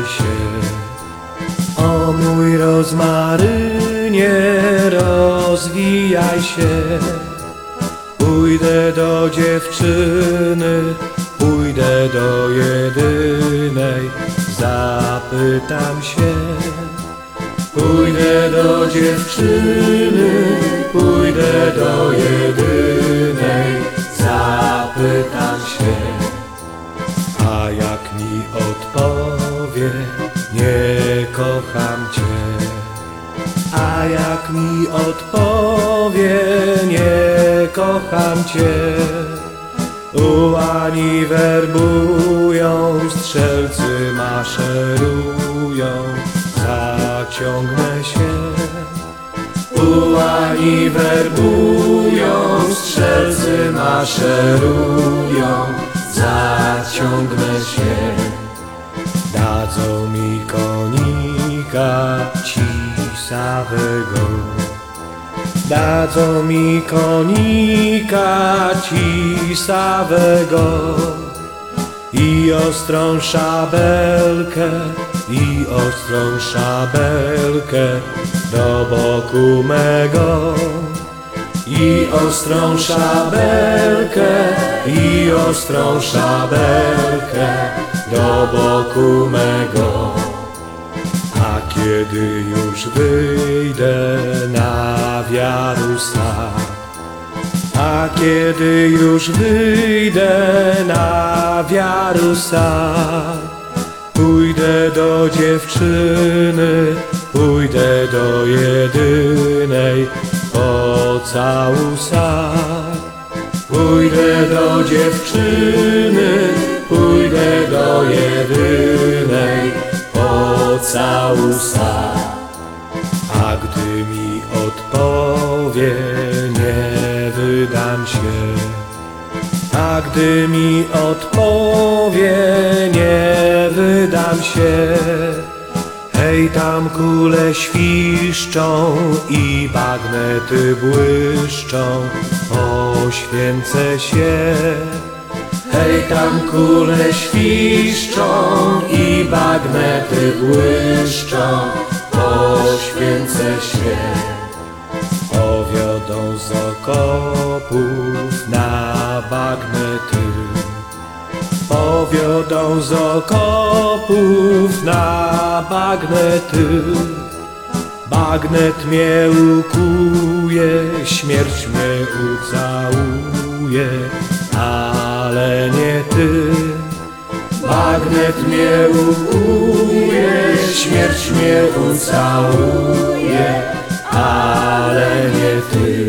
się. O mój rozmarynie, rozwijaj się. Pójdę do dziewczyny, pójdę do jedynej, zapytam się. Pójdę do dziewczyny, pójdę do jedynej, zapytam się. A jak mi odpowie, nie kocham cię. A jak mi odpowie, nie kocham cię. U Ani werbują, strzelcy maszerują, zaciągnę się. U Ani werbują, strzelcy maszerują, zaciągnę się. Dadzą mi konika cisawego. Dadzą mi konika cisawego i ostrą szabelkę, i ostrą szabelkę do boku mego. I ostrą szabelkę, i ostrą szabelkę do boku mego. A kiedy już wyjdę na wiarusa, a kiedy już wyjdę na wiarusa, pójdę do dziewczyny, pójdę do jedynej, po całusa. Pójdę do dziewczyny, pójdę do jedynej, po całusa. A gdy mi odpowie, nie wydam się. A gdy mi odpowie, nie wydam się. Hej, tam kule świszczą i bagnety błyszczą, poświęcę się. Hej, tam kule świszczą i bagnety błyszczą, poświęcę się. Powiodą z okopów na bagnety, powiodą z okopów na bagnety. Bagnet mnie ukuje, śmierć mnie ucałuje, ale nie ty. Bagnet mnie ukuje, śmierć mnie ucałuje, ale nie ty.